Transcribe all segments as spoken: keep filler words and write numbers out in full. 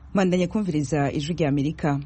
Mandanya kumviriza ijwi rya Amerika.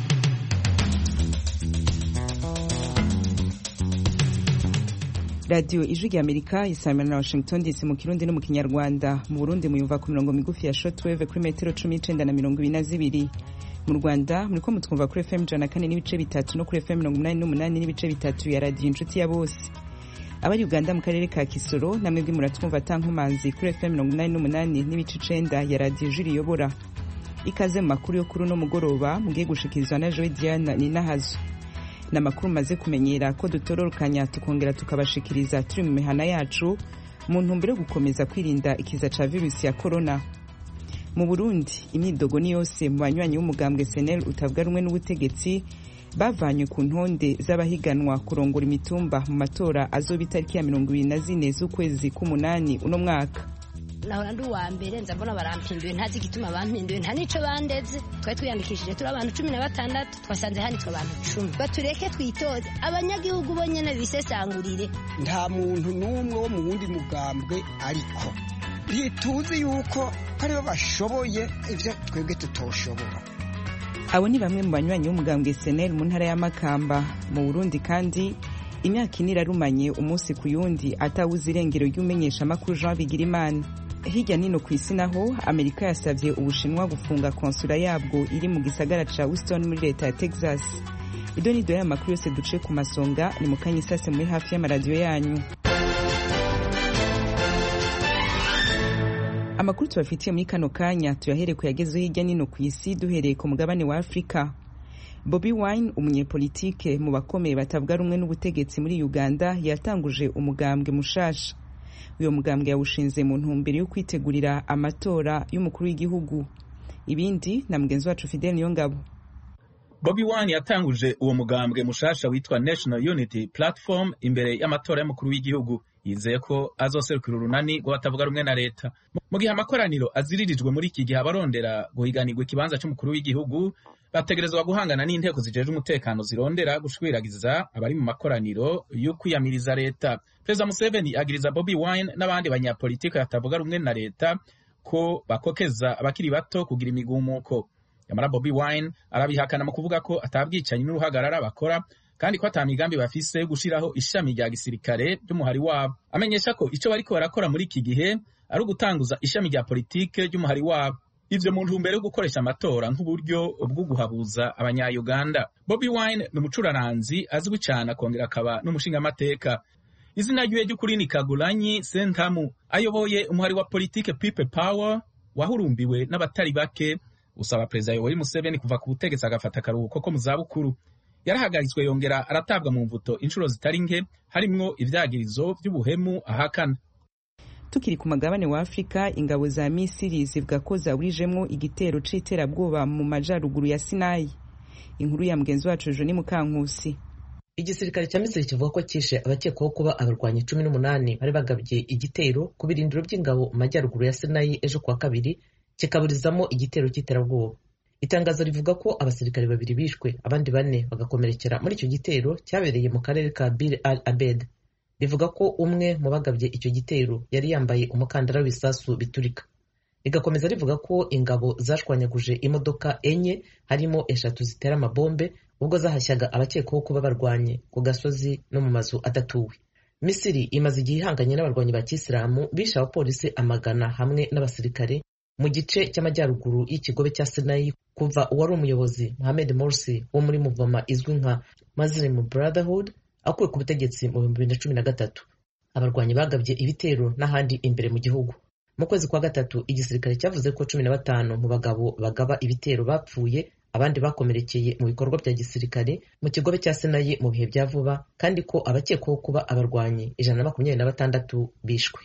Radio ijwi rya Amerika isamira na Washington D C mu Kirundi no mu Kinyarwanda. Mu Burundi muyumva ku mirongo migufi ya shortwave kuri metero cumi n'icenda na mirongo ibiri na zibiri. Mu Rwanda muriko mutwumva kuri F M ijana na kane n'ibice bitatu no kuri F M mirongo umunani n'umunani n'ibice bitatu ya Radio Inshuti ya Bose. Abari Uganda mu karere ka Kisoro namwe bwi muratwumva tankumanzi kuri F M mirongo umunani n'umunani n'ibice icenda ya Radio Juri Yobora. Ikaze mu makuru yo kuri no mugoroba mugiye gushikirizwa na Joy Diana Ninahazo. Na makuru maze kumenyera ko dutororukanya tukongera tukabashikiriza turi mu mihana yacu mu ntumbero yo gukomeza kwirinda ikiza ca virusi ya corona. Mu Burundi imyidogo ni yose mu banywanyi b'umugambwe S N L utavuga rumwe n'ubutegetsi bavanywe ku ntonde z'abahiganwa kurongora imitumba mu matora azoba itariki ya mirongo ibiri na zine z'ukwezi k'umunani uno mwaka. Naho ndu wa mbere nzabona barampinduye ntazi gituma bampinduye nta nico bandeze twari twiyandikishije turi abantu cumi na batandatu twasanze handitswe abantu cumi batureke twitoze abanyagihugu bonyene bisesangurire nta muntu n'umwe wo mu wundi mugambwe ariko ntituzi yuko aribo bashoboye ivyo twebwe tutoshobora. Abo ni bamwe mu banywanyi b'umugambwe S N L mu ntara ya Makamba. Mu Burundi kandi imyaka ine irarumanye umunsi ku yundi atawuzi irengero ry'umenyesha makuru Jean Bigirimana. Hirya nino ku isi naho Amerika yasavye Ubushinwa gufunga konsula yabwo iri mu gisagara ca Houston muri leta ya Texas. Ido ni doya makuru yose duce ku masonga ni mu kanyisase muri hafi y'amaradiyo yanyu. Amakuru tubafitiye muri kano kanya tuyahere kuyagezeho hirya nino ku isi duhereye ku mugabane wa Afrika. Bobi Wine umunyepolitike mu bakomeye batavuga rumwe n'ubutegetsi muri Uganda yatanguje umugambwe mushasha. Uyo mugambwe yawushinze mu ntumbero yo kwitegurira amatora y'umukuru w'igihugu. Ibindi na mugenzi wacu Fidel Niyongabo. Bobi Wine yatanguje uwo mugambwe mushasha witwa National Unity Platform imbere y'amatora y'umukuru w'igihugu. Yizeye ko azoserukira urunani rw'abatavuga rumwe na leta. Mu gihe amakoraniro aziririjwe muri iki gihe abarondera guhiganirwa ikibanza cy'umukuru w'igihugu bategerezwa guhangana n'inteko zijeje umutekano zirondera gushwiragiza abari mu makoraniro yo kwiyamiriza leta. Perezida Museveni agiriza Bobi Wine n'abandi banyapolitike batavuga rumwe na leta ko bakokeza abakiri bato kugira imigumuko. Yamara Bobi Wine arabihakana mu kuvuga ko atabwicanyi n'uruhagarara bakora kandi ko atamigambi bafise gushiraho ishami rya gisirikare ry'umuhari wabo. Amenyesha ko ico bariko barakora muri iki gihe ari ugutanguza ishami rya politike ry'umuhari wabo. Ivyo mu ntumbero yo gukoresha amatora nk'uburyo bwo guhabuza abanya-Uganda. Bobi Wine ni umucuraranzi azwi cyane akongera akaba n'umushingamateka. Izina ryiwe ry'ukuri ni Kagulanyi Sentamu. Ayoboye umuhari wa politike People Power wahurumbiwe n'abatari bake usaba Perezida Yoweri Museveni kuva ku butegetsi agafata akaruhuko ko mu zabukuru. Yarahagaritswe yongera aratabwa mu mvuto inshuro zitari nke harimwo ivyagirizo by'ubuhemu ahakana. Tukiri ku magabane wa Afrika, ingabo za Misiri zivuga ko zaburijemwo igitero c'iterabwoba mu majaruguru ya Sinai. Inkuru ya mugenzi wacu Joni Mukankusi. Igisirikare cya Misiri kivuga ko kishe abakekwaho kuba abarwanyi cumi n'umunani bari bagabye igitero ku birindiro by'ingabo mu majaruguru ya Sinai ejo kuwa kabiri kikaburizamo igitero c'iterabwoba. Itangazo rivuga ko abasirikare babiri bishwe abandi bane bagakomerekera muri icyo gitero cyabereye mu karere ka Bir al Abed. Rivuga ko umwe mu bagabye icyo gitero yari yambaye umukandara w'ibisasu biturika. Rigakomeza rivuga ko ingabo zashwanyaguje imodoka enye harimo eshatu zitera amabombe ubwo zahashyaga abakekwaho kuba barwanye ku gasozi no mu mazu adatuwe. Misiri imaze igihe ihanganye n'abarwanyi ba Kisilamu bishe abapolisi amagana hamwe n'abasirikare mu gice cy'amajyaruguru y'ikigobe cya Sinai kuva uwari umuyobozi Mohamed Morsi wo muri muvoma izwi nka Muslim Brotherhood akuwe ku butegetsi mu bihumbi bibiri na cumi na gatatu. Abarwanyi bagabye ibitero n'ahandi imbere mu gihugu. Mu kwezi kwa gatatu igisirikare cyavuze ko cumi na batanu mu bagabo bagaba ibitero bapfuye abandi bakomerekeye mu bikorwa bya gisirikare mu kigobe cya Sinai mu bihe bya vuba kandi ko abakekwaho kuba abarwanyi ijana na makumyabiri na batandatu bishwe.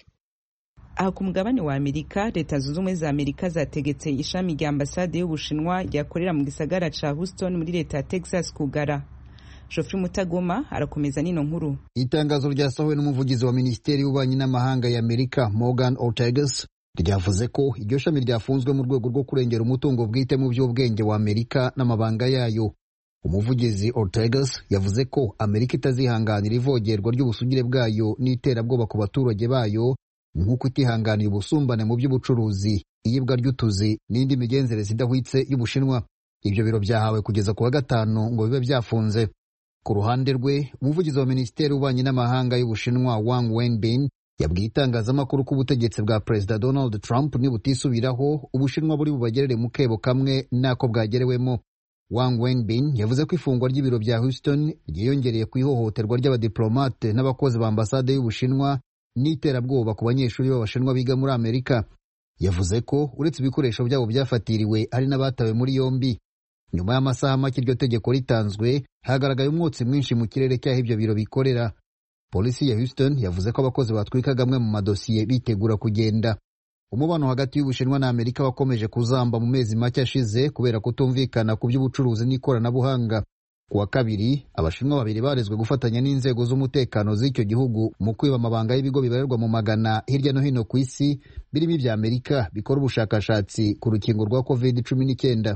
Aha ku mugabane wa Amerika, Leta Zunze Ubumwe za Amerika zategetse ishami rya ambasade y'Ubushinwa ryakorera mu gisagara ca Houston muri leta ya Texas kugara. Geoffrey Mutagoma arakomeza nino nkuru. Itangazo ryasohowe n'umuvugizi wa Minisiteri y'Ububanyi n'Amahanga ya Amerika Morgan Ortagus ryavuze ko iryo shami ryafunzwe mu rwego rwo kurengera umutungo bwite mu by'ubwenge wa Amerika n'amabanga yayo. Umuvugizi Ortagus yavuze ko Amerika itazihanganira ivogerwa ry'ubusugire bwayo n'iterabwoba ku baturage bayo nk'uko itihanganiye ubusumbane mu by'ubucuruzi. iyibwa ry'utuzi n'indi migenzereze idahwitse y'Ubushinwa. Ibyo biro byahawe kugeza ku wa gatanu ngo bibe byafunze. Ku ruhande rwe, umuvugizi wa Minisiteri y'Ububanyi n'Amahanga y'Ubushinwa Wang Wenbin yabwiye itangazamakuru ko ubutegetsi bwa Perezida Donald Trump nibutisubiraho Ubushinwa buri bubagerere mu kebo kamwe n'ako bwagerewemo. Wang Wenbin yavuze ko ifungwa ry'ibiro bya Houston ryiyongereye ku ihohoterwa ry'abadiplomate n'abakozi ba ambasade y'Ubushinwa n'iterabwoba ku banyeshuri b'Abashinwa biga muri Amerika. Yavuze ko uretse ibikoresho byabo byafatiriwe hari n'abatawe muri yombi. Nyuma y'amasaha make iryo tegeko ritanzwe, hagaragaye umwotsi mwinshi mu kirere cy'aho ibyo biro bikorera. Polisi ya Houston yavuze ko abakozi batwikaga amwe mu madosiye bitegura kugenda. Umubano hagati y'Ubushinwa na Amerika wakomeje kuzamba mu mezi make ashize kubera kutumvikana ku by'ubucuruzi n'ikoranabuhanga. Ku wa kabiri, Abashinwa babiri barezwe gufatanya n'inzego z'umutekano z'icyo gihugu mu kwiba amabanga y'ibigo bibarirwa mu magana hirya no hino ku isi birimo ibya Amerika bikora ubushakashatsi ku rukingo rwa covid cumi n'icyenda.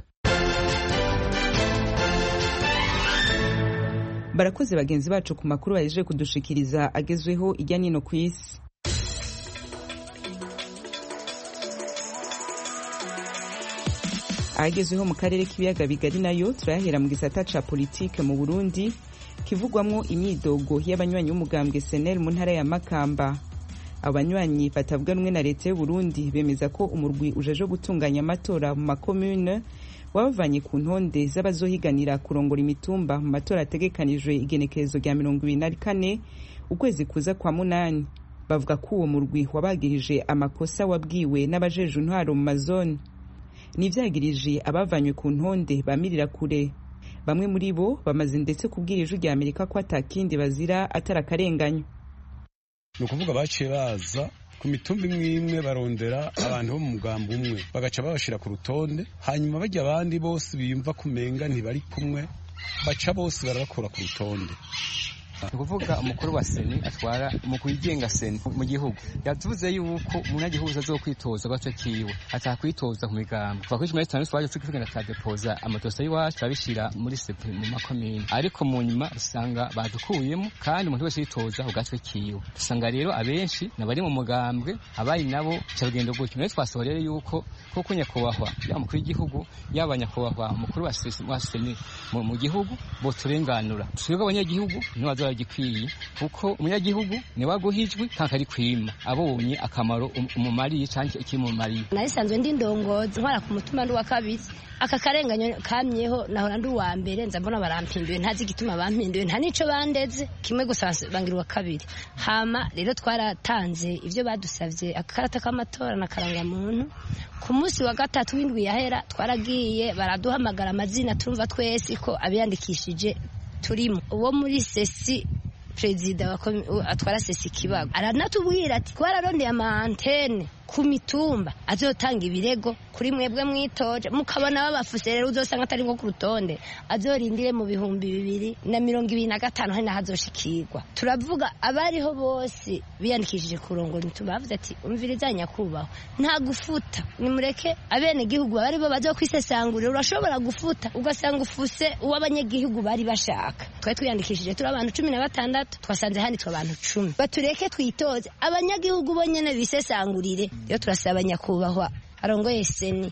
Barakoze bagenzi bacu ku makuru baje kudushikiriza agezweho ijya nino ku isi. Agezweho mu karere k'ibiyaga bigari nayo turahera mu gisata ca politike mu Burundi kivugwamwo imyidogo y'abanywanyi b'umugambwe S N L mu ntara ya Makamba. Abanywanyi batavuga rumwe na leta y'u Burundi bemeza ko umurwi ujeje gutunganya amatora mu makomune wabavanye ku ntonde z'abazohiganira kurongora imitumba mu matora ategekanijwe igenekerezo rya mirongo ibiri na kane ukwezi kuza kwa munani. Bavuga ko uwo murwi wabagirije amakosa wabwiwe n'abajeje intwaro mu mazone. Nivyagirije abavanywe ku ntonde bamirira kure. Bamwe muri bo bamaze ndetse kubwira ijwi rya Amerika ko atakindi bazira atarakarenganya. No kuvuga baciye baza ku mitumba imwe imwe barondera abantu bo mu mugambo umwe bagaca babashira ku rutonde, hanyuma bajya abandi bose biyumva kumenga ntibari kumwe baca bose barakora ku rutonde. Kuvuga umukuru wa Seni atwara umukuru yigenga Seni mu gihugu yavuze yuko umunyagihugu azokwitoza gato kiwe atakwitoza ku migambo twakwije muri tanu twaje tukigenda tadepoza amadosa yiwacu abishira muri sepe mu makomine, ariko mu nyuma usanga badukuyemo kandi umuntu wese yitoza ku gato kiwe. Usanga rero abenshi nabari mu mugambwe abayi nabo cyagenda gutyo. Muri twasohoreye yuko koko nyakubahwa ya mukuru w'igihugu yabanyakubahwa umukuru wa Seni mu gihugu bo turenganura twebwe abanyagihugu nibaza gikwiye kuko umunyagihugu ni waguhijwe kanka ari kwima abonye akamaro umumariye cyangwa ikimumariye. Nayisanzwe ndi ndongozi ntwara ku mutima ndi wa kabiri aka karenganyo kamyeho nahora ndi wa mbere nza mbona barampinduye ntazi gituma bampinduye nta nico bandeze kimwe gusa bangira wa kabiri. Hama rero twaratanze ivyo badusavye akarata k'amatora na karanga muntu. Ku munsi wa gatatu w'indwi yahera twaragiye baraduhamagara amazina turumva twese ko abiyandikishije turimo. Uwo muri sesi perezida atwara sesi Kibago aranatubwira ati twararondeye ama antene ku mitumba azotanga ibirego kuri mwebwe mwitoje mukabona babafuse rero uzosanga atari ngo ku rutonde azorindire mu bihumbi bibiri na mirongo ibiri na gatanu hari nahazoshikirwa. Turavuga abariho bose biyandikishije kurongora imitumba bavuze ati umviriza nyakubaho nta gufuta nimureke abene gihugu bari bo bazokwisesangurira urashobora gufuta ugasanga ufuse uw'abanyagihugu bari bashaka. Twari twiyandikishije turi abantu cumi na batandatu twasanze handitswe abantu cumi. Batureke twitoze abanyagihugu bonyene bisesangurire. Yo turasaba nyakubahwa arongoye Seni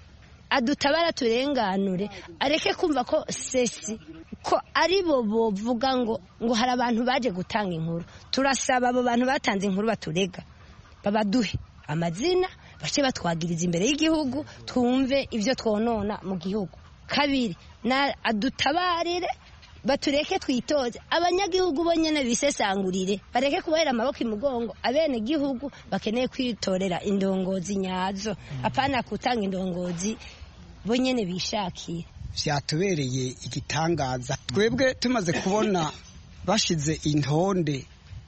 adutabara turenganure areke kumva ko sesi ko ari bo bovuga ngo ngo hari abantu baje gutanga inkuru. Turasaba abo bantu batanze inkuru baturega babaduhe amazina bace batwagiriza imbere y'igihugu twumve ivyo twonona mu gihugu. Kabiri na adutabarire batureke twitoze abanyagihugu bonyene bisesangurire bareke kubahera amaboko imugongo abene gihugu bakeneye kwitorera indongozi nyazo apana kutanga indongozi bonyene bishakiye. Vyatubereye igitangaza twebwe tumaze kubona bashize intonde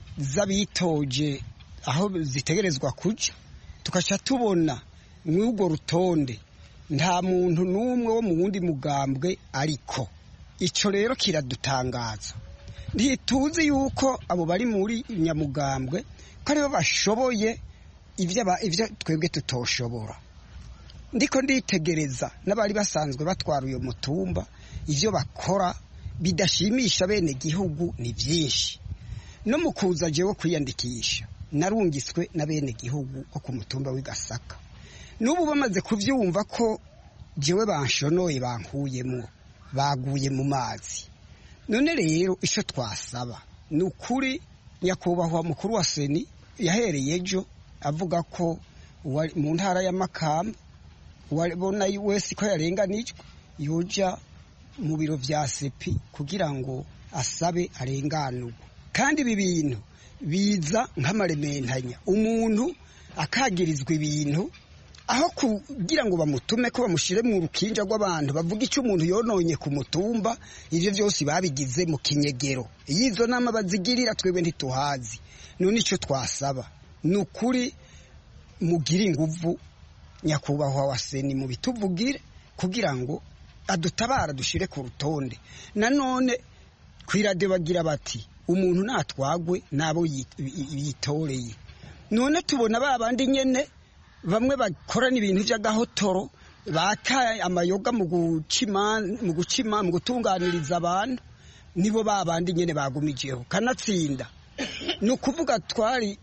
z'abitoje aho zitegerezwa kuja tukasha tubona mw'ubwo rutonde nta muntu n'umwe wo mu wundi mugambwe ariko. Ico rero kiradutangaza. Ntituzi yuko abo bari muri nyamugambwe ko aribo bashoboye ivyo ivyo twebwe tutoshobora. Ndiko nditegereza n'abari basanzwe batwara uyo mutumba ivyo bakora bidashimisha bene gihugu ni vyinshi. No mukuza jewe kwiyandikisha narungiswe na bene gihugu ko ku mutumba w'igasaka n'ubu bamaze kubyumva ko jewe banshonoye bankuyemo baguye mu mazi. None rero icyo twasaba ni ukuri nyakubahwa mukuru wa seni yahereye ejo avuga ko mu ntara ya Makamba wabona wese ko yarenganijwe yoja mu biro vya sepi kugira ngo asabe arenganurwe. Kandi ibi bintu biza nk'amarementanya, umuntu akagirizwa ibintu aho kugira ngo bamutume ko bamushire mu rukinja rw'abantu bavuga icyo umuntu yononye ku mutumba, ivyo byose babigize mu kinyegero. Iyizo nama bazigirira twebwe ntituhazi. None icyo twasaba ni ukuri mugira inguvu nyakubahwa wa seni mu bituvugire kugira ngo adutabara dushire ku rutonde. Nanone kwirade bagira bati umuntu natwagwe nabo yitoreye. None tubona babandi nyene bamwe bakorana ibintu by'agahotoro bakaye amayoga mu gucima mu gucima mu gutunganiriza abantu, nibo babandi nyene bagumijeho kanatsinda. No kuvuga twari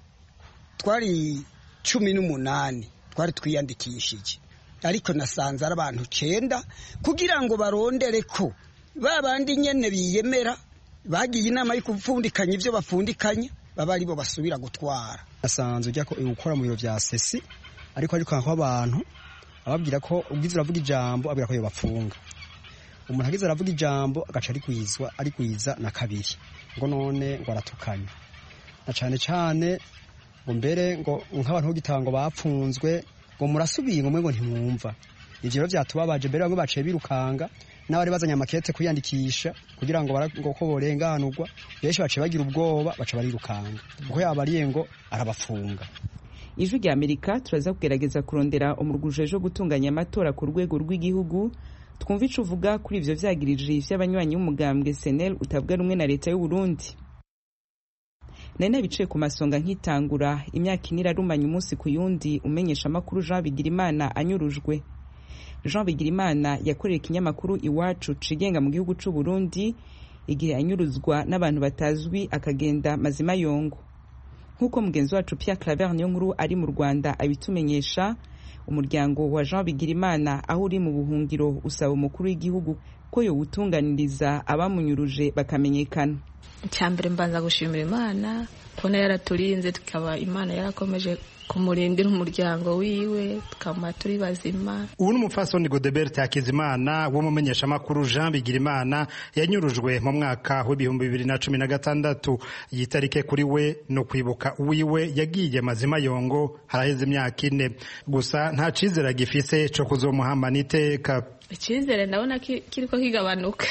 twari cumi n'umunani twari twiyandikishije, ariko nasanze ari abantu cenda kugira ngo barondere ko babandi nyene biyemera bagiye inama yo kuvundikanya ivyo bafundikanya baba ari bo basubira gutwara. Nasanze ujya gukora mu biro vya sesi, ariko ariko ko abantu ababwira ko ubwiza uravuga ijambo abwira ko yo bapfunga. Umuntu agize aravuga ijambo agaca ari kwizwa ari kwiza na kabiri ngo none ngo aratukanya na cane cane ngo mbere ngo nk'abantu b'gitango bapfunzwe ngo murasubiye ngo mwe ngo ntimwumva. Ivyo rero vyatubabaje, mbere bamwe baciye birukanga n'abari bazanye amakete kuyandikisha kugira ngo ngo ko borenganurwa, benshi baciye bagira ubwoba baca barirukanga kuko yabariye ngo arabafunga. Ijwi rya Amerika turaza kugerageza kurondera umuruguje jo gutunganya amatora ku rwego rw'igihugu, twumva ico uvuga kuri ivyo vyagirije vy'abanywanyi b'umugambwe S N L utavuga rumwe na leta y'u Burundi. Nene biciye ku masonga nkitangura imyaka inira rumanya umunsi ku yundi umenyesha makuru Jean Bigirimana anyurujwe. Jean Bigirimana yakoreye ikinyamakuru Iwacu cigenga mu gihugu c'u Burundi igihe anyuruzwa n'abantu batazwi akagenda mazima yongo. Nkuko mugenzi wacu Pierre Claver niyo nkuru ari mu Rwanda abitumenyesha, umuryango wa Jean Bigirimana aho uri mu buhungiro usaba umukuru w'igihugu ko yo utunganiriza abamunyuruje bakamenyekana. Cyambere mbanza gushimira Imana kona yaraturinze, tukaba Imana yarakomeje kumurindira umuryango wiwe tukama turi bazima. Ubu n'umufasoni Godebert Hakizimana wo mumenyesha makuru Jean Bigirimana yanyurujwe mu mwaka w'ibihumbi bibiri na cumi na gatandatu. Yitarike kuri we no kwibuka uwiwe yagiye mazima yongo haraheze imyaka ine, gusa nta cizera gifise cyo kuzomuhambana iteka. Icyizere ndabona kiriko kigabanuka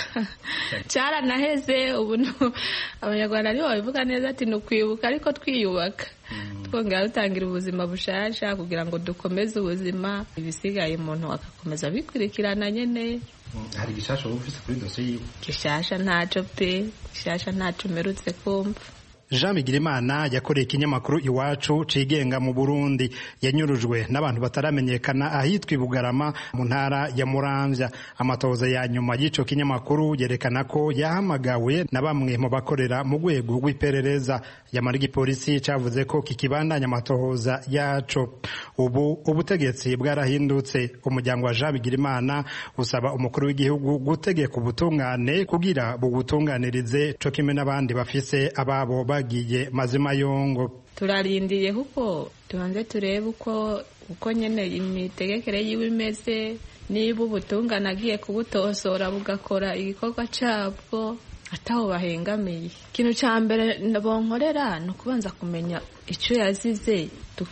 cyara naheze. Ubu abanyarwanda nibo babivuga neza ati no kwibuka ariko twiyubaka twongera dutangira ubuzima bushasha kugira ngo dukomeze ubuzima, ibisigaye umuntu akakomeza bikurikirana nyene. Hari gishasha ufise kuri dosiye yiwe? Gishasha ntaco pe, gishasha ntaco merutse kumva. Jean Bigirimana yakoreye ikinyamakuru Iwacu cigenga mu Burundi, yanyurujwe n'abantu bataramenyekana ahitwa Bugarama mu ntara ya Muramvya. Amatoza ya nyuma y'ico kinyamakuru yerekana ko yahamagawe na bamwe mu bakorera mu rwego rw'iperereza. Yamarigi polisi cavuze ko kikibandanya amatohoza yaco. Ubu ubutegetsi bwarahindutse. Umuryango wa Jean Bigirimana usaba umukuru w'igihugu gutegeka ubutungane kugira bugutunganirize co kimwe n'abandi bafise ababo bagiye mazima yongo. Turarindiye kuko tubanze turebe uko uko nyene imitegekere yiwe imeze, niba ubutungane agiye kubutosora bugakora igikorwa cabwo ataho bahengamiye. Ikintu ca mbere bonkorera no kubanza kumenya ico yazize,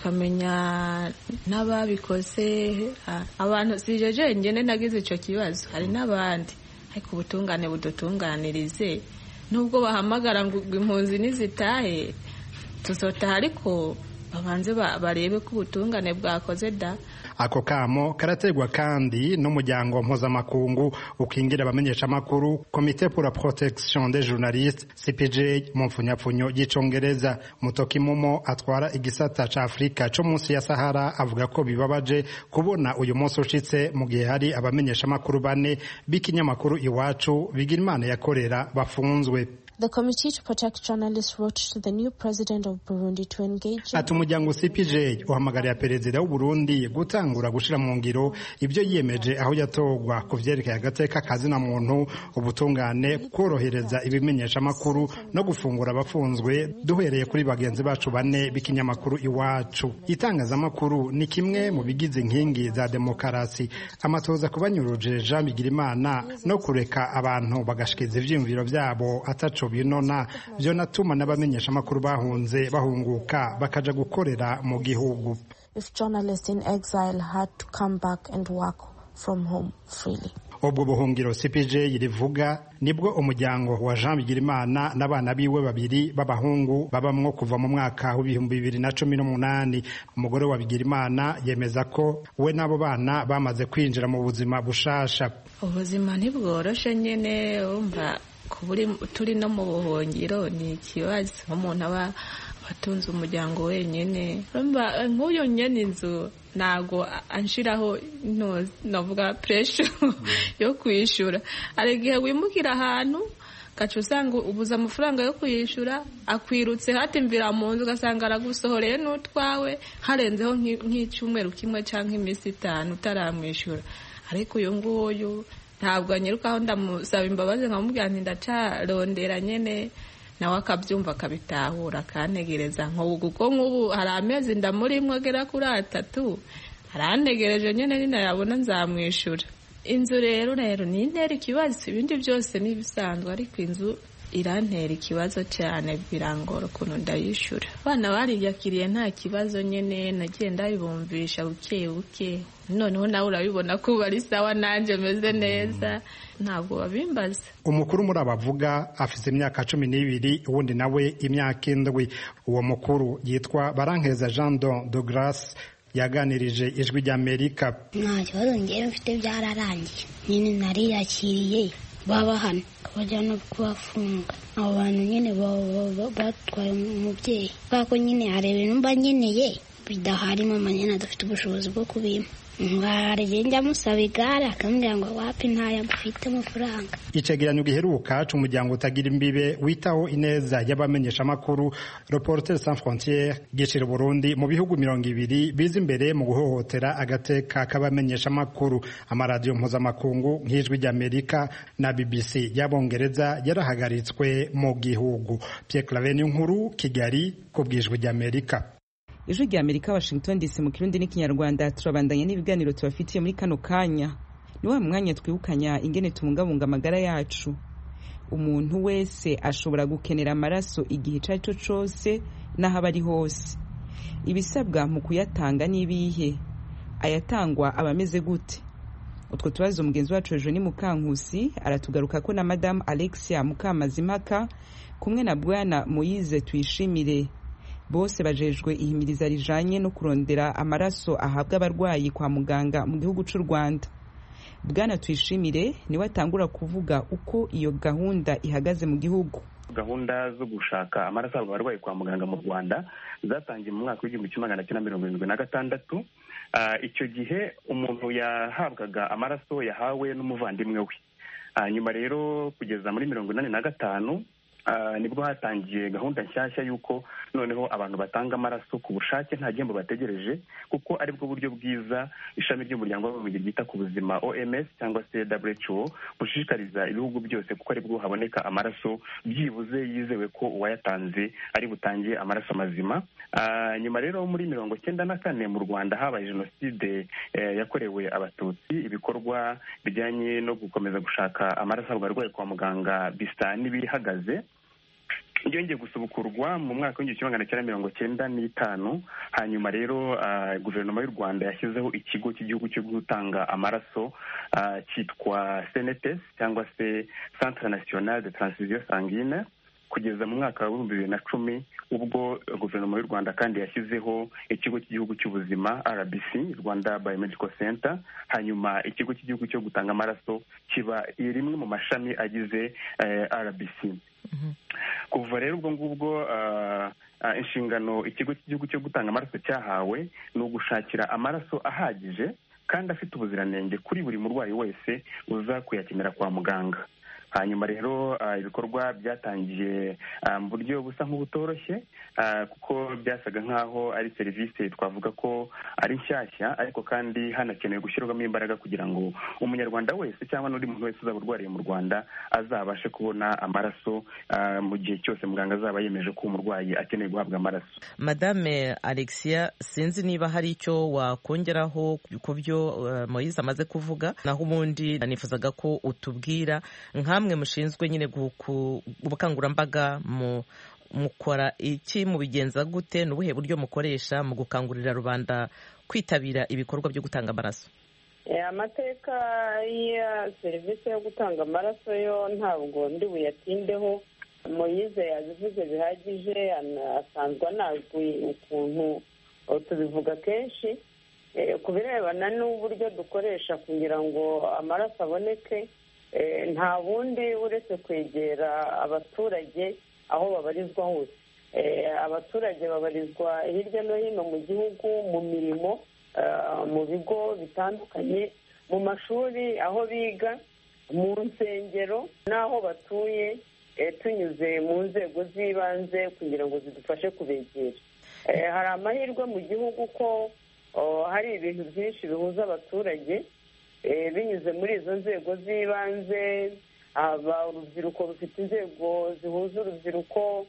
tukamenya n'ababikoze. Abantu sijeje ngene nagize ico kibazo, hari n'abandi ariko ubutungane budutunganirize. Nubwo bahamagara ngo impunzi nizitahe tuzotaha, ariko babanze barebe ko ubutungane bwakoze da. Ako kamo karategwa kandi n'umuryango mpuzamakungu ukingira abamenyesha makuru Comité pour la Protection des Journalistes C P J mu mfunyapfunyo y'icongereza. Mutoki Momo atwara igisata ca Afrika co munsi ya Sahara avuga ko bibabaje kubona uyu munsi ushitse mu gihe hari abamenyesha makuru bane b'ikinyamakuru Iwacu Bigirimana yakorera bafunzwe. The Committee to Protect Journalists wrote to the new president of Burundi to engage. Ati umuryango C P J uhamagariye perezida w'u Burundi gutangura gushira mu ngiro ibyo yiyemeje aho yatogwa ku vyerekeye agateka kazina muntu, ubutungane, korohereza ibimenyesha makuru no gufungura abafunzwe duhereye kuri bagenzi bacu bane b'ikinyamakuru Iwacu. Itangazamakuru ni kimwe mu bigize inkingi za demokarasi. Amatoza kubanyuruje Jean Bigirimana no kureka abantu bagashikiza ivyiyumviro vyabo ataco binona byo natuma n'abamenyesha makuru bahunze bahunguka bakaja gukorera mu gihugu. If journalists in exile had to come back and work from home freely. Ubwo buhungiro C P J rivuga nibwo umuryango wa Jean Bigirimana n'abana biwe babiri b'abahungu babamwo kuva mu mwaka w'ibihumbi bibiri na cumi n'umunani. Umugore wa Bigirimana yemeza ko we n'abo bana bamaze kwinjira mu buzima bushasha. Ubuzima ntibworoshe nyene, umva kuburi turi no mu buhungiro ni ikibazo. Umuntu aba atunze umuryango wenyene, umva nk'uyo nyene inzu nago anshiraho no novuga pressure yo kwishura. Ari gihe wimukira ahantu gacu usanga ubuza amafaranga yo kwishura, akwirutse hatimvira mu nzu ugasanga aragusohoreye n'utwawe harenzeho nk'icyumweru kimwe cyangwa iminsi itanu utaramwishura. Ariko uyu nguyu ntabwo anyirukaho ndamusaba imbabazi nkamubwira nti ndacarondera nyene, nawe akabyumva akabitahura akantegereza nk'ubu kuko nk'ubu hari amezi ndamurimwe agera kuri atatu arantegereje nyene ninayabona nzamwishura. Inzu rero rero ni intera ikibazo, ibindi byose n'ibisanzwe, ariko inzu irantera ikibazo cyane, birangora ukuntu ndayishura. Abana bariyakiriye nta kibazo nyene, nagiye ndabibumvisha buke buke, noneho nawe urabibona ko bari sawa nanje meze neza, ntabwo babimbaza. Umukuru muri abavuga afite imyaka cumi n'ibiri, uwundi nawe imyaka indwi. Uwo mukuru yitwa Barankeza Jean Don de Grace yaganirije Ijwi ry'Amerika. Nta kibazo ngewe mfite, byararangiye nyine nariyakiriye baba hano bajya no kubafunga. Abo bantu nyine batwaye umubyeyi kako nyine hari ibintu mba nkeneye bidahari, mama nyine adafite ubushobozi bwo kubimpa. Ngare njya musaba igare akambwira ngo wapi ntaya mfite amafaranga. Icegeranyo giheruka c'umuryango utagira imbibe witaho ineza y'abamenyesha makuru Reporters sans frontières gishira Burundi mu bihugu mirongo ibiri biza imbere mu guhohotera agateka k'abamenyesha makuru. Amaradiyo mpuzamakungu nk'Ijwi ry'Amerika na B B C y'Abongereza yarahagaritswe mu gihugu. Pierre Claver Nkuru, Kigali, ku bw'Ijwi ry'Amerika. Ijwi ry'Amerika, Washington D C mu Kirundi n'Ikinyarwanda. Turabandanya n'ibiganiro tubafitiye muri kano kanya. Ni wa mwanya twibukanya ingene tubungabunga amagara yacu. Umuntu wese ashobora gukenera amaraso igihe ico ari cyo cose n'aho aba hose. Ibisabwa mu kuyatanga n'ibihe? Ayatangwa abameze gute? Utwo tubazo mugenzi wacu Eugenie Mukankusi aratugaruka ko na Madame Alexia Mukamazimaka kumwe na Bwana Moise Tuyishimire, bose bajejwe ihimiriza rijanye no kurondera amaraso ahabwa abarwayi kwa muganga mu gihugu c'u Rwanda. Bwana Tuyishimire niwe atangura kuvuga uko iyo gahunda ihagaze mu gihugu. Gahunda zo gushaka amaraso abarwayi kwa muganga mu Rwanda zatangiye mu mwaka w'igihumbi kimwe magana cyenda mirongo irindwi na gatandatu. Icyo gihe umuntu yahabwaga amaraso yahawe n'umuvandimwe we. Nyuma rero kugeza muri mirongo inani na gatanu nibwo hatangiye gahunda nshyashya y'uko noneho abantu batanga amaraso ku bushake nta gihembo bategereje, kuko ari bwo buryo bwiza ishami ry'umuryango w'abibumbye ryita ku buzima O M S cyangwa se W H O bushishikariza ibihugu byose, kuko ari bwo haboneka amaraso byibuze yizewe ko uwayatanze ari butangiye amaraso mazima. Nyuma rero muri mirongo cyenda na kane mu Rwanda habaye jenoside yakorewe Abatutsi. Ibikorwa bijyanye no gukomeza gushaka amaraso abarwayi kwa muganga bisa n'ibihagaze. Byongeye gusubukurwa mu mwaka w'igihumbi kimwe magana cyenda mirongo cyenda n'itanu. Hanyuma rero guverinoma y'u Rwanda yashyizeho ikigo cy'igihugu cyo gutanga amaraso cyitwa C N T S cyangwa se Centre National de Transfusion Sanguine, kugeza mu mwaka w'ibihumbi bibiri na cumi ubwo guverinoma y'u Rwanda kandi yashyizeho ikigo cy'igihugu cy'ubuzima R B C, Rwanda Biomedical Center. Hanyuma ikigo cy'igihugu cyo gutanga amaraso kiba rimwe mu mashami agize R B C. Kuva rero ubwo ngubwo inshingano ikigo cy'igihugu cyo gutanga amaraso cyahawe ni ugushakira amaraso ahagije kandi afite ubuziranenge kuri buri murwayi wese uza kuyakenera kwa muganga. hanyuma rero ibikorwa byatangiye mu buryo busa nk'ubutoroshye kuko byasaga nk'aho ari serivisi twavuga ko ari nshyashya, ariko kandi hanakenewe gushyirwamo imbaraga kugira ngo umunyarwanda wese cyangwa n'undi muntu wese uzaba urwariye mu Rwanda azabashe kubona amaraso mu gihe cyose muganga azaba yemeje ko umurwayi akeneye guhabwa amaraso. Madame Alexia, sinzi niba hari icyo wakongeraho ku byo Moise amaze kuvuga, naho ubundi nifuzaga ko utubwira nkamwe mushinzwe nyine ubukangurambaga mu mukora iki, mubigenza gute, n'ubuhe buryo mukoresha mu gukangurira rubanda kwitabira ibikorwa byo gutanga amaraso? Amateka ya serivisi yo gutanga amaraso yo ntabwo ndi buyatindeho. Moise yabivuze bihagije, asanzwe anazwi ukuntu tubivuga kenshi ku birebana n'uburyo dukoresha kugira ngo amaraso aboneke. Nta bundi uretse kwegera abaturage aho babarizwa hose. Abaturage babarizwa hirya no hino mu gihugu, mu mirimo, mu bigo bitandukanye, mu mashuri aho biga, mu nsengero n'aho batuye, tunyuze mu nzego z'ibanze kugira ngo zidufashe kubegera. Hari amahirwe mu gihugu ko hari ibintu byinshi bihuza abaturage binyuze muri izo nzego z'ibanze. Aba urubyiruko rufite inzego zihuza urubyiruko,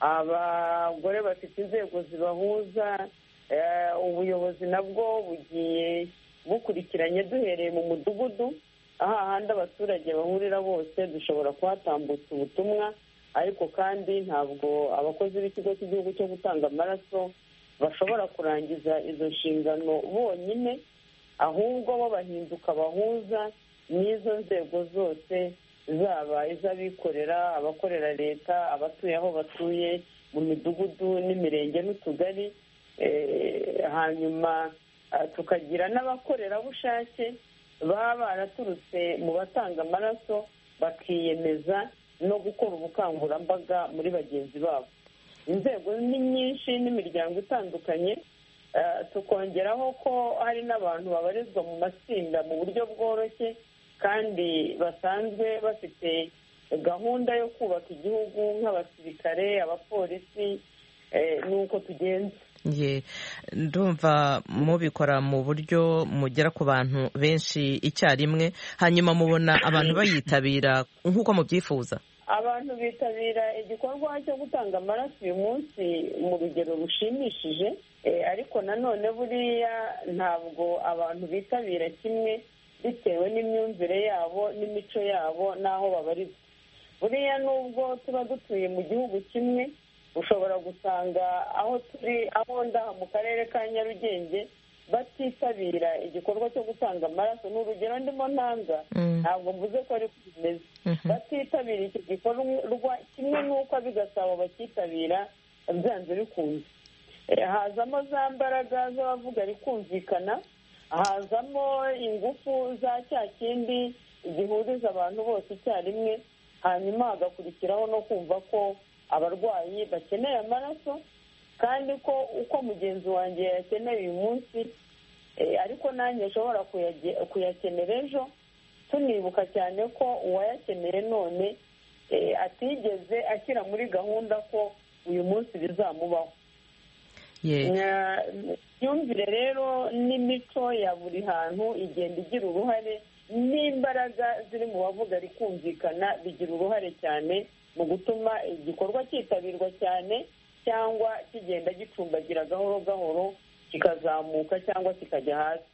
abagore bafite inzego zibahuza, ubuyobozi nabwo bugiye bukurikiranye duhereye mu mudugudu, aho ahandi abaturage bahurira bose dushobora kuhatambutsa ubutumwa. Ariko kandi ntabwo abakozi b'ikigo cy'igihugu cyo gutanga amaraso bashobora kurangiza izo nshingano bonyine, ahubwo bo bahinduka bahuza n'izo nzego zose, zaba iz'abikorera, abakorera leta, abatuye aho batuye mu midugudu n'imirenge n'utugari. Hanyuma tukagira n'abakorerabushake baba baraturutse mu batanga amaraso bakiyemeza no gukora ubukangurambaga muri bagenzi babo. Inzego ni nyinshi n'imiryango itandukanye, tukongeraho ko hari n'abantu babarizwa mu matsinda mu buryo bworoshye kandi basanzwe bafite gahunda yo kubaka igihugu nk'abasirikare, abapolisi, n'uko tugenza. Ye ndumva mubikora mu buryo mugera ku bantu benshi icyarimwe, hanyuma mubona abantu bayitabira nk'uko mubyifuza? Abantu bitabira igikorwa cyo gutanga amaraso uyu munsi mu rugero rushimishije, ariko nanone buriya ntabwo abantu bitabira kimwe bitewe n'imyumvire yabo n'imico yabo n'aho babarizwa. Buriya nubwo tuba dutuye mu gihugu kimwe, ushobora gusanga aho turi aho ndaha mu karere ka Nyarugenge batitabira igikorwa cyo gutanga amaraso. Ni urugero ndimo ntanga, ntabwo mvuze ko ari bimeze. Batitabira iki gikorwa kimwe n'uko ab'igasabo bakitabira byanze bikunze. Hazamo za mbaraga z'abavuga rikumvikana, hazamo ingufu za cya kindi gihuriza abantu bose icyarimwe, hanyuma hagakurikiraho no kumva ko abarwayi bakeneye amaraso, kandi ko uko mugenzi wanjye yakeneye uyu munsi ariko nanjye ashobora kuyakenera ejo, tunibuka cyane ko uwayakeneye none atigeze ashyira muri gahunda ko uyu munsi bizamubaho. Imyumvire rero n'imico ya buri hantu igenda igira uruhare, n'imbaraga ziri mu bavuga rikumvikana bigira uruhare cyane mu gutuma igikorwa cyitabirwa cyane cyangwa kigenda gicumbagira gahoro gahoro kikazamuka cyangwa kikajya hasi.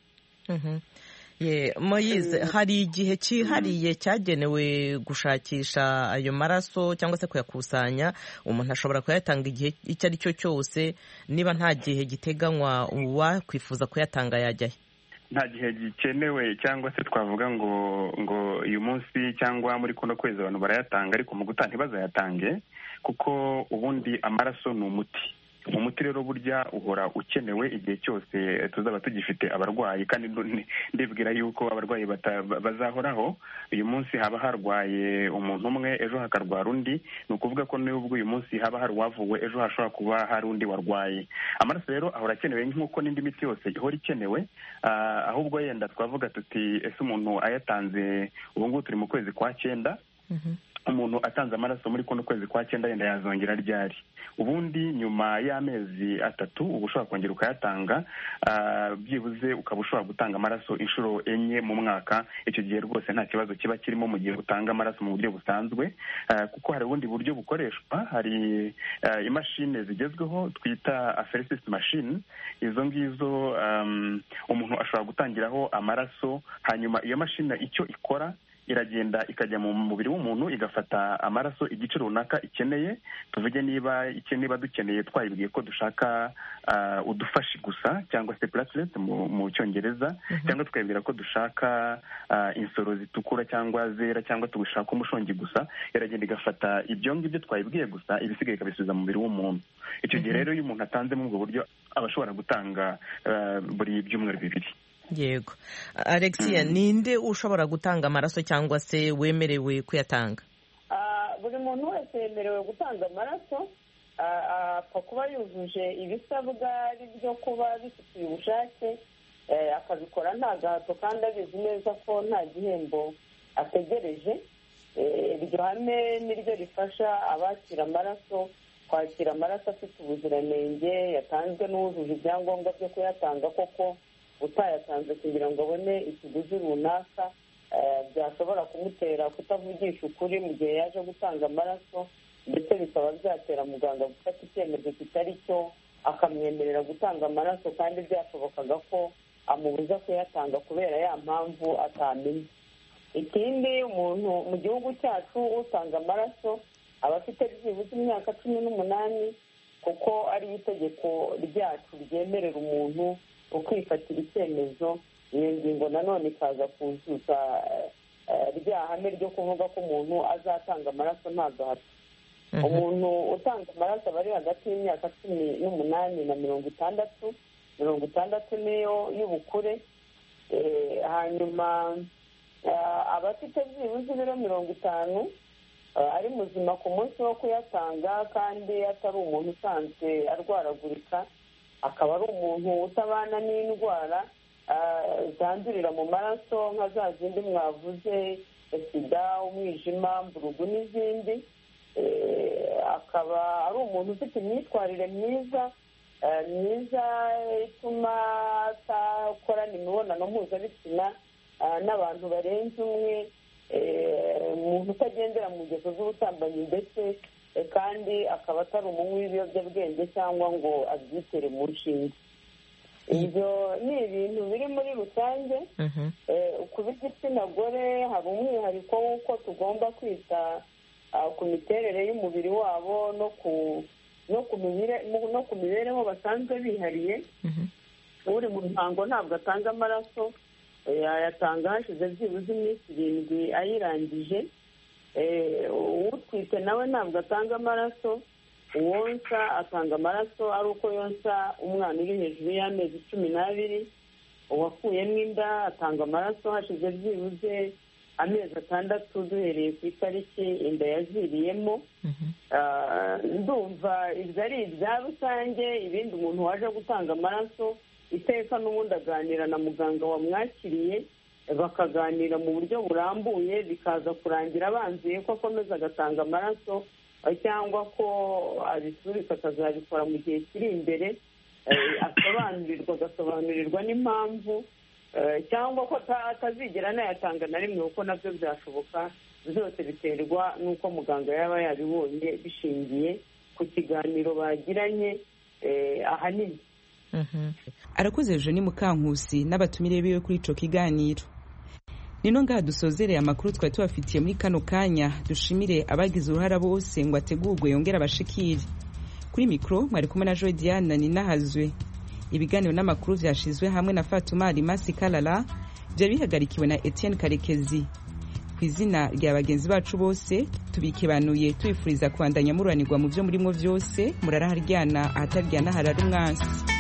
Moise, hari igihe cyihariye cyagenewe gushakisha ayo maraso cyangwa se kuyakusanya? Umuntu ashobora kuyatanga igihe icyo ari cyo cyose? Niba nta gihe giteganywa uwakwifuza kuyatanga yajyahe? Nta gihe gikenewe cyangwa se twavuga ngo ngo uyu munsi cyangwa muri kuno kwezi abantu barayatanga, ariko mu gutanga ntibazayatange kuko ubundi amaraso ni umuti. Umuti rero burya uhora ukenewe igihe cyose tuzaba tugifite abarwayi, kandi ndibwira yuko abarwayi bazahoraho. Uyu munsi haba harwaye umuntu umwe, ejo hakarwara undi. Ni ukuvuga ko n'ubwo uyu munsi haba hari uwavuwe, ejo hashobora kuba hari undi warwaye. Amaraso rero ahora akenewe nk'uko n'indi miti yose ihora ikenewe, ahubwo yenda twavuga tuti ese umuntu ayatanze, ubu ngubu turi mu kwezi kwa cyenda, umuntu atanze amaraso muri kuno kwezi kwa cyenda yenda yazongera ryari. Ubundi nyuma y'amezi atatu uba ushobora kongera ukayatanga, byibuze ukaba ushobora gutanga amaraso inshuro enye mu mwaka. Icyo gihe rwose nta kibazo kiba kirimo mu gihe utanga amaraso mu buryo busanzwe, kuko hari ubundi buryo bukoreshwa. Hari imashini zigezweho twita apheresis machine. Izo ngizo umuntu ashobora gutangiraho amaraso, hanyuma iyo mashini icyo ikora iragenda ikajya mu mubiri w'umuntu igafata amaraso igice runaka ikeneye. Tuvuge niba icyo niba dukeneye twayibwiye ko dushaka uh, udufashi gusa cyangwa se platelet mu, mu cyongereza, mm-hmm. cyangwa tukayibwira ko dushaka uh, insoro zitukura cyangwa zera cyangwa tugushaka umushongi gusa, iragenda igafata ibyo ngibyo twayibwiye gusa, ibisigaye ikabisubiza mu mubiri w'umuntu. Icyo gihe rero iyo umuntu atanze muri ubwo buryo aba ashobora gutanga uh, buri byumweru bibiri. Yego. Alexia, mm. ninde ushobora gutanga amaraso cyangwa se wemerewe kuyatanga? Uh, buri muntu wese yemerewe gutanga amaraso, apfa uh, kuba yujuje ibisabwa byo kuba bifitiye ubushake, uh, akabikora nta gahato kandi abizi neza ko nta gihembo ategereje. Iryo hame niryo rifasha abakira amaraso kwakira amaraso afite ubuziranenge, yatanzwe n'uwujuje ibyangombwa byo kuyatanga koko, utayatanze kugira ngo abone ikiguzi runaka byashobora kumutera kutavugisha ukuri mu gihe yaje gutanga amaraso, ndetse bikaba byatera muganga gufata icyemezo kitari cyo akamwemerera gutanga amaraso kandi byashobokaga ko amubuza kuyatanga kubera ya mpamvu atamenye. Ikindi, umuntu mu gihugu cyacu utanga amaraso aba afite byibuze imyaka cumi n'umunani, kuko ari itegeko ryacu ryemerera umuntu ukwifatira icyemezo. Iyo ngingo nanone ikaza kuzuza rya hame ryo kuvuga ko umuntu azatanga amaraso nta gahato. Umuntu utanga amaraso aba ari hagati y'imyaka cumi n'umunani na mirongo itandatu. Mirongo itandatu niyo y'ubukure. Hanyuma aba afite byibuze ibiro mirongo itanu, ari muzima ku munsi wo kuyatanga kandi atari umuntu usanzwe arwaragurika, akaba ari umuntu utabana n'indwara zandurira mu maraso nka za zindi mwavuze, sida, umwijima, mburugu n'izindi. Akaba ari umuntu ufite imyitwarire myiza myiza ituma atakorana imibonano mpuzabitsina n'abantu barenze umwe, umuntu utagendera mu ngeso z'ubusambanyi, ndetse kandi akaba atari umunywi w'ibiyobyabwenge cyangwa ngo abyitere mu nshinge. Ibyo ni ibintu biri muri rusange. Ku b'igitsina gore hari umwihariko w'uko tugomba kwita ku miterere y'umubiri wabo no ku no ku mibereho basanzwe bihariye. Uri mu ruhango ntabwo atanga amaraso, yayatanga hashize byibuze iminsi irindwi ayirangije. Utwite nawe ntabwo atanga amaraso, uwonsa atanga amaraso ari uko yonsa umwana uri hejuru y'amezi cumi n'abiri. Uwakuyemo inda atanga amaraso hashize byibuze amezi atandatu duhereye ku itariki inda yaziriyemo. Ndumva ibyo ari ibya rusange. Ibindi umuntu waje gutanga amaraso iteka n'ubundi aganira na muganga wamwakiriye, bakaganira mu buryo burambuye, bikaza kurangira banzuye ko akomeza agatanga amaraso cyangwa ko abisubika akazabikora mu gihe kiri imbere, asobanurirwa agasobanurirwa n'impamvu, cyangwa ko atazigera anayatanga na rimwe, kuko nabyo byashoboka. Byose biterwa n'uko muganga yaba yabibonye bishingiye ku kiganiro bagiranye ahanini. Arakoze Eugenie Mukankusi n'abatumire biwe kuri ico kiganiro. Nino ngaha dusozereye amakuru twari tubafitiye muri kano kanya. Dushimire abagize uruhara bose ngo ategurwe yongera abashikire. Kuri mikro mwari kumwe na Joy Diane Ninahazwe. Ibiganiro n'amakuru vyashizwe hamwe na Fatuma Alimasi Kalala, byari bihagarikiwe na Etienne Karekezi. Kwizina rya bagenzi bacu bose tubikibanuye twifuriza kwandanya mururanirwa mu byo murimo byose, muraraharyana ahataryana harara umwansi.